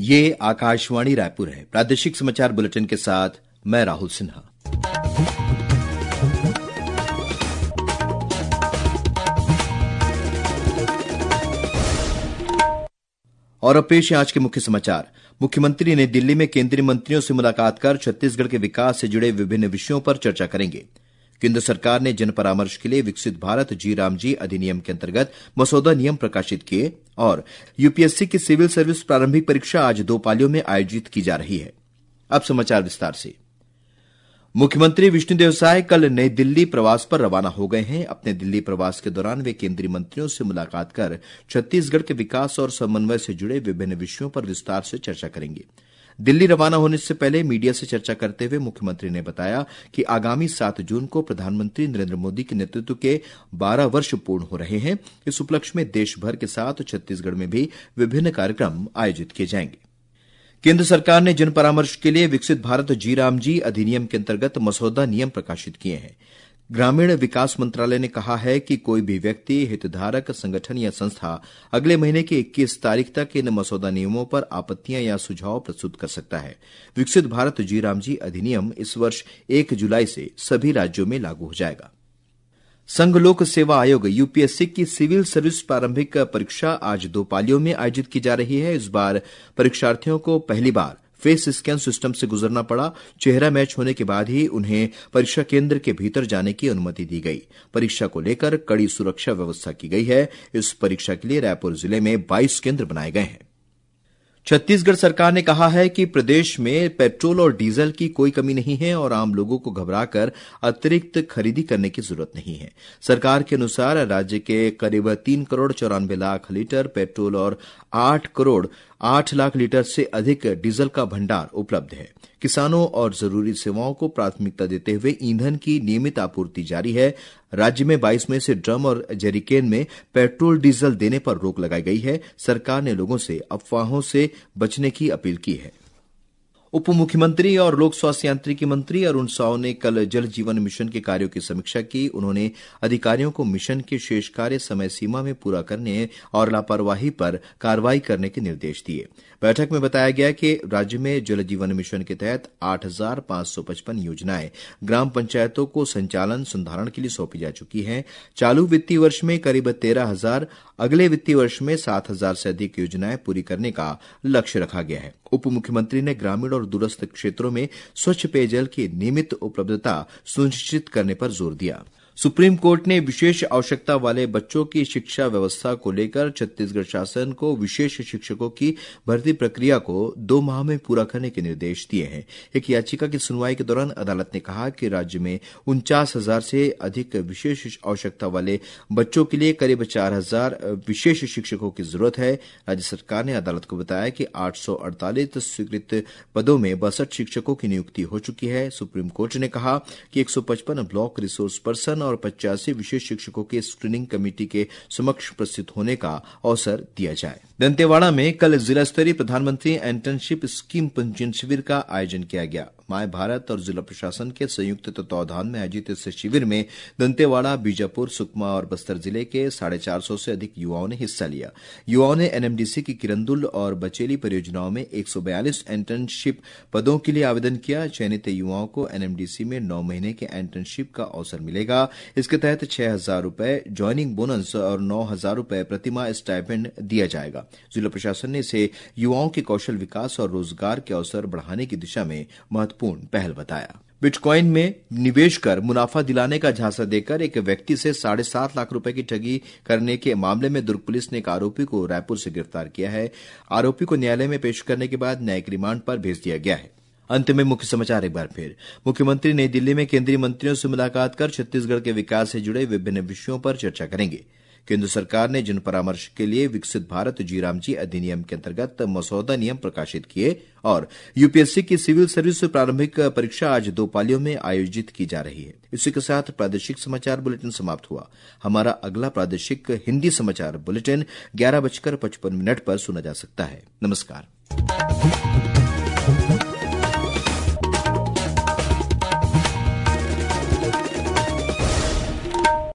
ये आकाशवाणी रायपुर है। प्रादेशिक समाचार बुलेटिन के साथ मैं राहुल सिन्हा। और अब पेश है आज के मुख्य समाचार। मुख्यमंत्री नई दिल्ली में केंद्रीय मंत्रियों से मुलाकात कर छत्तीसगढ़ के विकास से जुड़े विभिन्न विषयों पर चर्चा करेंगे। केंद्र सरकार ने जन परामर्श के लिए विकसित भारत जी राम जी अधिनियम के अंतर्गत मसौदा नियम प्रकाशित किए और यूपीएससी की सिविल सर्विस प्रारंभिक परीक्षा आज 2 पालियों में आयोजित की जा रही है। अब समाचार विस्तार से। मुख्यमंत्री विष्णुदेव साय कल नई दिल्ली प्रवास पर रवाना हो गए हैं। अपने दिल्ली प्रवास के दौरान वे केंद्रीय मंत्रियों से मुलाकात कर छत्तीसगढ़ के विकास और समन्वय से जुड़े विभिन्न विषयों पर विस्तार से चर्चा करेंगे। दिल्ली रवाना होने से पहले मीडिया से चर्चा करते हुए मुख्यमंत्री ने बताया कि आगामी 7 जून को प्रधानमंत्री नरेंद्र मोदी के नेतृत्व के 12 वर्ष पूर्ण हो रहे हैं। इस उपलक्ष्य में देश भर के साथ छत्तीसगढ़ में भी विभिन्न कार्यक्रम आयोजित किए जाएंगे। केंद्र सरकार ने जन परामर्श के लिए विकसित भारत जी राम जी अधिनियम के अंतर्गत मसौदा नियम प्रकाशित किए हैं। ग्रामीण विकास मंत्रालय ने कहा है कि कोई भी व्यक्ति, हितधारक संगठन या संस्था अगले महीने की 21 तारीख तक इन मसौदा नियमों पर आपत्तियां या सुझाव प्रस्तुत कर सकता है। विकसित भारत जी राम जी अधिनियम इस वर्ष 1 जुलाई से सभी राज्यों में लागू हो जाएगा। संघ लोक सेवा आयोग यूपीएससी की सिविल सर्विस प्रारंभिक परीक्षा आज 2 पालियों में आयोजित की जा रही है। इस बार परीक्षार्थियों को पहली बार फेस स्कैन सिस्टम से गुजरना पड़ा। चेहरा मैच होने के बाद ही उन्हें परीक्षा केंद्र के भीतर जाने की अनुमति दी गई। परीक्षा को लेकर कड़ी सुरक्षा व्यवस्था की गई है। इस परीक्षा के लिए रायपुर जिले में 22 केंद्र बनाए गए हैं। छत्तीसगढ़ सरकार ने कहा है कि प्रदेश में पेट्रोल और डीजल की कोई कमी नहीं है और आम लोगों को घबराकर अतिरिक्त खरीदी करने की जरूरत नहीं है। सरकार के अनुसार राज्य के करीब 3 करोड़ 94 लाख लीटर पेट्रोल और 8 करोड़ 8 लाख लीटर से अधिक डीजल का भंडार उपलब्ध है। किसानों और जरूरी सेवाओं को प्राथमिकता देते हुए ईंधन की नियमित आपूर्ति जारी है। राज्य में 22 में से ड्रम और जेरिकेन में पेट्रोल डीजल देने पर रोक लगाई गई है। सरकार ने लोगों से अफवाहों से बचने की अपील की है। उप मुख्यमंत्री और लोक स्वास्थ्य यांत्रिकी मंत्री अरुण साव ने कल जल जीवन मिशन के कार्यों की समीक्षा की। उन्होंने अधिकारियों को मिशन के शेष कार्य समय सीमा में पूरा करने और लापरवाही पर कार्रवाई करने के निर्देश दिए। बैठक में बताया गया कि राज्य में जल जीवन मिशन के तहत 8,555 योजनाएं ग्राम पंचायतों को संचालन संधारण के लिए सौंपी जा चुकी हैं। चालू वित्तीय वर्ष में करीब 13,000, अगले वित्तीय वर्ष में 7,000 से अधिक योजनाएं पूरी करने का लक्ष्य रखा गया है। उप मुख्यमंत्री ने ग्रामीण और दूरस्थ क्षेत्रों में स्वच्छ पेयजल की नियमित उपलब्धता सुनिश्चित करने पर जोर दिया। सुप्रीम कोर्ट ने विशेष आवश्यकता वाले बच्चों की शिक्षा व्यवस्था को लेकर छत्तीसगढ़ शासन को विशेष शिक्षकों की भर्ती प्रक्रिया को 2 माह में पूरा करने के निर्देश दिए हैं। एक याचिका की सुनवाई के दौरान अदालत ने कहा कि राज्य में 49,000 से अधिक विशेष आवश्यकता वाले बच्चों के लिए करीब 4,000 विशेष शिक्षकों की जरूरत है। राज्य सरकार ने अदालत को बताया कि 848 स्वीकृत पदों में 62 शिक्षकों की नियुक्ति हो चुकी है। सुप्रीम कोर्ट ने कहा कि 155 ब्लॉक रिसोर्स पर्सन और 85 विशेष शिक्षकों के स्क्रीनिंग कमेटी के समक्ष प्रस्तुत होने का अवसर दिया जाए। दंतेवाड़ा में कल जिला स्तरीय प्रधानमंत्री इंटर्नशिप स्कीम पंजीयन शिविर का आयोजन किया गया। माय भारत और जिला प्रशासन के संयुक्त तत्वावधान में आयोजित इस शिविर में दंतेवाड़ा, बीजापुर, सुकमा और बस्तर जिले के 450 से अधिक युवाओं ने हिस्सा लिया। युवाओं ने एनएमडीसी की किरंदुल और बचेली परियोजनाओं में 142 इंटर्नशिप पदों के लिए आवेदन किया। चयनित युवाओं को एनएमडीसी में 9 महीने के इंटर्नशिप का अवसर मिलेगा। इसके तहत 6,000 रुपए ज्वाइनिंग बोनस और 9,000 रुपए प्रतिमाह स्टाइपेंड दिया जाएगा। जिला प्रशासन ने इसे युवाओं के कौशल विकास और रोजगार के अवसर बढ़ाने की दिशा में महत्वपूर्ण पहल बताया। बिटकॉइन में निवेश कर मुनाफा दिलाने का झांसा देकर एक व्यक्ति से 7.5 लाख रुपए की ठगी करने के मामले में दुर्ग पुलिस ने एक आरोपी को रायपुर से गिरफ्तार किया है। आरोपी को न्यायालय में पेश करने के बाद न्यायिक रिमांड पर भेज दिया गया है। अंत में मुख्य समाचार एक बार फिर। मुख्यमंत्री नई दिल्ली में केंद्रीय मंत्रियों से मुलाकात कर छत्तीसगढ़ के विकास से जुड़े विभिन्न विषयों पर चर्चा करेंगे। केंद्र सरकार ने जन परामर्श के लिए विकसित भारत जी राम जी अधिनियम के अंतर्गत मसौदा नियम प्रकाशित किए और यूपीएससी की सिविल सर्विस प्रारंभिक परीक्षा आज 2 पालियों में आयोजित की जा रही है। इसी के साथ प्रादेशिक समाचार बुलेटिन समाप्त हुआ। हमारा अगला प्रादेशिक हिंदी समाचार बुलेटिन 11:55 पर सुना जा सकता है। नमस्कार।